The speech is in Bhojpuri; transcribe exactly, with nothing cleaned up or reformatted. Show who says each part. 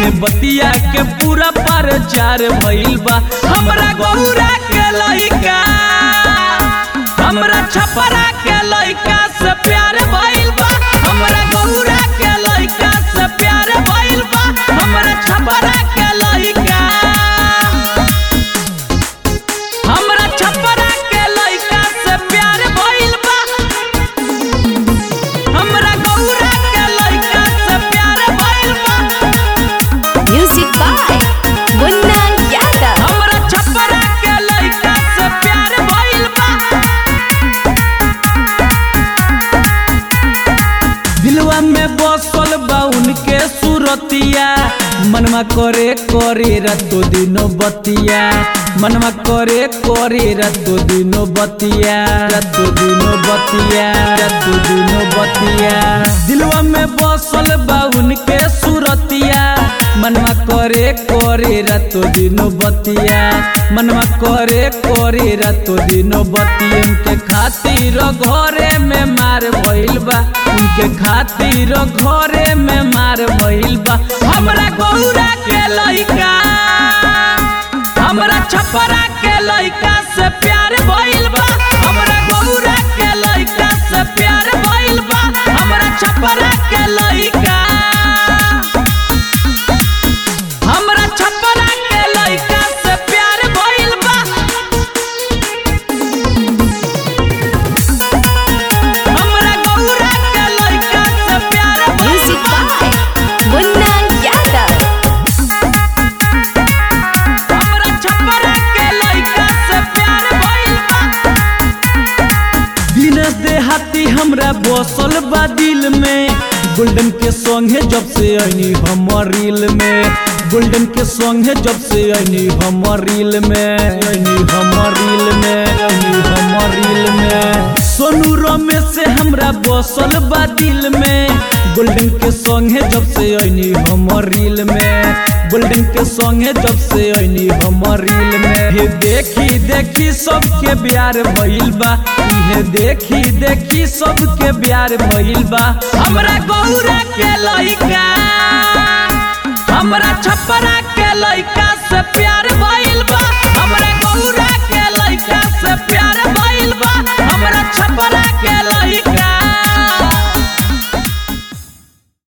Speaker 1: इहे बतिया के पूरा प्रचार भइल बा। हमरा गौरा के लइका हमरा छपरा के लइका से प्यार भइल बा। हमरा गौरा के लइका से प्यार भइल बा। हमरा छपरा के लइका हमरा छपरा के लइका से प्यार भइल बा। हमरा गौरा के लइका से प्यार भइल बा।
Speaker 2: Music by Munna Yadav.
Speaker 1: हमरा छपरा के लइका से प्यार भइल बा। दिलवा में बसल बा उनके सूरतिया, मनवा करे करे रातो दिनो बतिया। मनवा करे करे रातो दिनो बतिया, रातो दिनो बतिया, रातो दिनो बतिया। दिलवा में बसल बा उनके सूरतिया, मनवा करे करे रातो दिनो बतिया। मनवा करे करे रातो दिनो बतिया। उनके खातिर घरे में मार भइल बा। उनके खातिर घरे में मार भइल बा। हमरा गौरा के लइका हमरा छपरा के लइका से प्यार भइल बा। हमरा गौरा के लइका से प्यार भइल बा। हमरा छपरा के लइका हमरा छपरा के लइका से प्यार भइल बा। हमरा गौरा के लइका से प्यार भइल
Speaker 2: Music
Speaker 1: बा।
Speaker 2: by Munna Yadav.
Speaker 1: हमरा छपरा के लइका से प्यार भइल बा। दिनेश देहाती हमरा बसल बा दिल में। गोल्डन के सॉन्ग है जब से आईनी हमर रील में। गोल्डन के सॉन्ग है जब से आईनी हमर रील में। आईनी हमर रील में, आईनी हमर रील में। सोनू रमेश से हमरा बसल बा दिल में। गोल्डन के सॉन्ग है जब से आईनी हमर रील में। गोल्डन के सॉन्ग है जब से आईनी हमर रील में। हे देखी देखी सबके प्यार भइल बा। इहे देखी देखी सबके प्यार भइल बा। हमरा गौरा के लइका हमरा छपरा के लइका से प्यार